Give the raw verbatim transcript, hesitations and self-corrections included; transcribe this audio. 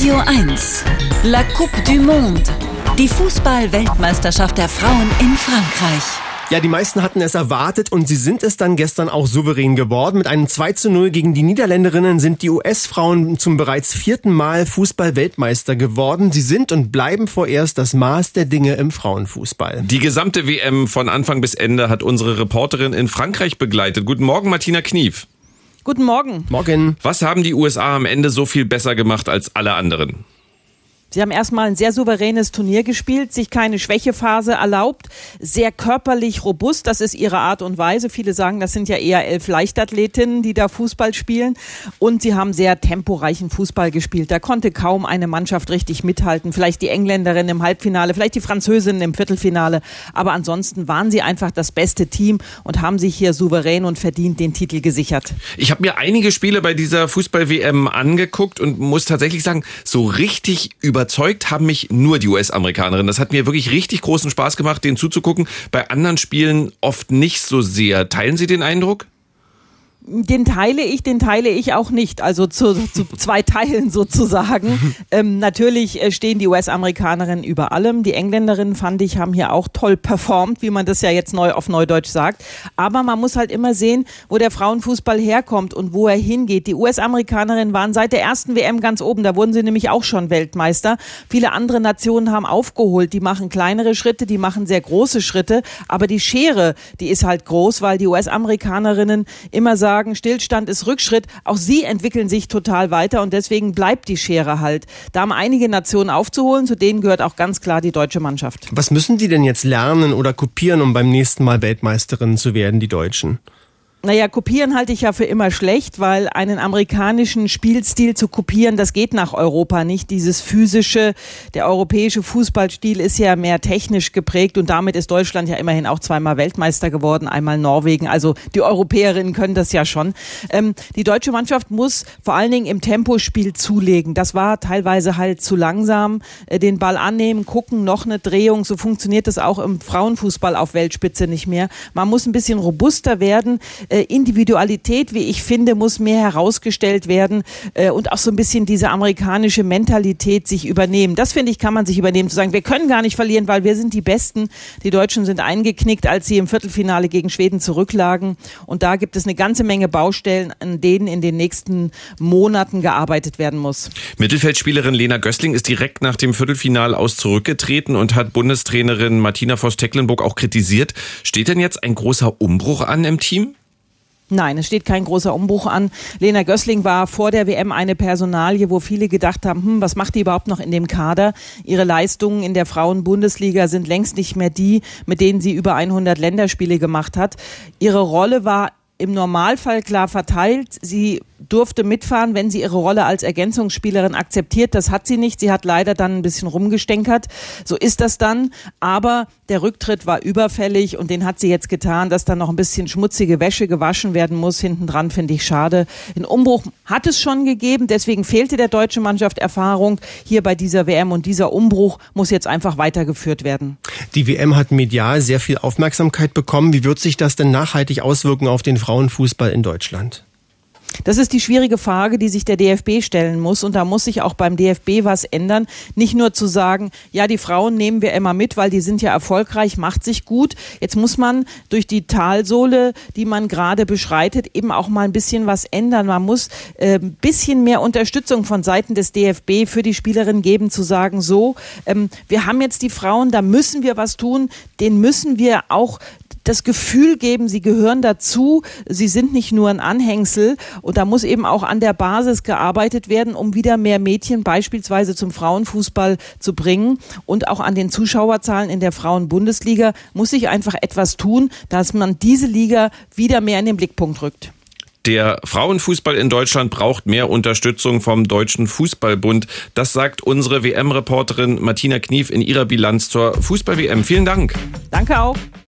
Radio eins. La Coupe du Monde. Die Fußball-Weltmeisterschaft der Frauen in Frankreich. Ja, die meisten hatten es erwartet und sie sind es dann gestern auch souverän geworden. Mit einem zwei zu null gegen die Niederländerinnen sind die U S-Frauen zum bereits vierten Mal Fußball-Weltmeister geworden. Sie sind und bleiben vorerst das Maß der Dinge im Frauenfußball. Die gesamte W M von Anfang bis Ende hat unsere Reporterin in Frankreich begleitet. Guten Morgen, Martina Knief. Guten Morgen. Morgen. Was haben die U S A am Ende so viel besser gemacht als alle anderen? Sie haben erstmal ein sehr souveränes Turnier gespielt, sich keine Schwächephase erlaubt, sehr körperlich robust, das ist ihre Art und Weise. Viele sagen, das sind ja eher elf Leichtathletinnen, die da Fußball spielen. Und sie haben sehr temporeichen Fußball gespielt. Da konnte kaum eine Mannschaft richtig mithalten. Vielleicht die Engländerin im Halbfinale, vielleicht die Französinnen im Viertelfinale. Aber ansonsten waren sie einfach das beste Team und haben sich hier souverän und verdient den Titel gesichert. Ich habe mir einige Spiele bei dieser Fußball-W M angeguckt und muss tatsächlich sagen, so richtig über Überzeugt haben mich nur die U S-Amerikanerinnen. Das hat mir wirklich richtig großen Spaß gemacht, denen zuzugucken. Bei anderen Spielen oft nicht so sehr. Teilen Sie den Eindruck? Den teile ich, den teile ich auch nicht, also zu, zu zwei Teilen sozusagen. ähm, natürlich stehen die U S-Amerikanerinnen über allem. Die Engländerinnen, fand ich, haben hier auch toll performt, wie man das ja jetzt neu auf Neudeutsch sagt. Aber man muss halt immer sehen, wo der Frauenfußball herkommt und wo er hingeht. Die U S-Amerikanerinnen waren seit der ersten W M ganz oben, da wurden sie nämlich auch schon Weltmeister. Viele andere Nationen haben aufgeholt, die machen kleinere Schritte, die machen sehr große Schritte, aber die Schere, die ist halt groß, weil die U S-Amerikanerinnen immer sagen, sagen, Stillstand ist Rückschritt. Auch sie entwickeln sich total weiter und deswegen bleibt die Schere halt. Da haben einige Nationen aufzuholen, zu denen gehört auch ganz klar die deutsche Mannschaft. Was müssen die denn jetzt lernen oder kopieren, um beim nächsten Mal Weltmeisterinnen zu werden, die Deutschen? Naja, kopieren halte ich ja für immer schlecht, weil einen amerikanischen Spielstil zu kopieren, das geht nach Europa nicht. Dieses physische, der europäische Fußballstil ist ja mehr technisch geprägt und damit ist Deutschland ja immerhin auch zweimal Weltmeister geworden, einmal Norwegen. Also die Europäerinnen können das ja schon. Ähm, die deutsche Mannschaft muss vor allen Dingen im Tempospiel zulegen. Das war teilweise halt zu langsam. Äh, den Ball annehmen, gucken, noch eine Drehung. So funktioniert das auch im Frauenfußball auf Weltspitze nicht mehr. Man muss ein bisschen robuster werden. Individualität, wie ich finde, muss mehr herausgestellt werden äh, und auch so ein bisschen diese amerikanische Mentalität sich übernehmen. Das, finde ich, kann man sich übernehmen, zu sagen, wir können gar nicht verlieren, weil wir sind die Besten. Die Deutschen sind eingeknickt, als sie im Viertelfinale gegen Schweden zurücklagen. Und da gibt es eine ganze Menge Baustellen, an denen in den nächsten Monaten gearbeitet werden muss. Mittelfeldspielerin Lena Gößling ist direkt nach dem Viertelfinale aus zurückgetreten und hat Bundestrainerin Martina Voss-Tecklenburg auch kritisiert. Steht denn jetzt ein großer Umbruch an im Team? Nein, es steht kein großer Umbruch an. Lena Gößling war vor der W M eine Personalie, wo viele gedacht haben, hm, was macht die überhaupt noch in dem Kader? Ihre Leistungen in der Frauen-Bundesliga sind längst nicht mehr die, mit denen sie über hundert Länderspiele gemacht hat. Ihre Rolle war im Normalfall klar verteilt. Sie durfte mitfahren, wenn sie ihre Rolle als Ergänzungsspielerin akzeptiert. Das hat sie nicht. Sie hat leider dann ein bisschen rumgestänkert. So ist das dann. Aber der Rücktritt war überfällig und den hat sie jetzt getan, dass dann noch ein bisschen schmutzige Wäsche gewaschen werden muss. Hinten dran finde ich schade. Den Umbruch hat es schon gegeben. Deswegen fehlte der deutschen Mannschaft Erfahrung hier bei dieser W M und dieser Umbruch muss jetzt einfach weitergeführt werden. Die W M hat medial sehr viel Aufmerksamkeit bekommen. Wie wird sich das denn nachhaltig auswirken auf den Frauenfußball in Deutschland? Das ist die schwierige Frage, die sich der D F B stellen muss. Und da muss sich auch beim D F B was ändern. Nicht nur zu sagen, ja, die Frauen nehmen wir immer mit, weil die sind ja erfolgreich, macht sich gut. Jetzt muss man durch die Talsohle, die man gerade beschreitet, eben auch mal ein bisschen was ändern. Man muss äh, ein bisschen mehr Unterstützung von Seiten des D F B für die Spielerinnen geben, zu sagen, so, ähm, wir haben jetzt die Frauen, da müssen wir was tun. Denen müssen wir auch das Gefühl geben, sie gehören dazu, sie sind nicht nur ein Anhängsel und da muss eben auch an der Basis gearbeitet werden, um wieder mehr Mädchen beispielsweise zum Frauenfußball zu bringen und auch an den Zuschauerzahlen in der Frauenbundesliga muss sich einfach etwas tun, dass man diese Liga wieder mehr in den Blickpunkt rückt. Der Frauenfußball in Deutschland braucht mehr Unterstützung vom Deutschen Fußballbund. Das sagt unsere W M-Reporterin Martina Knief in ihrer Bilanz zur Fußball-W M. Vielen Dank. Danke auch.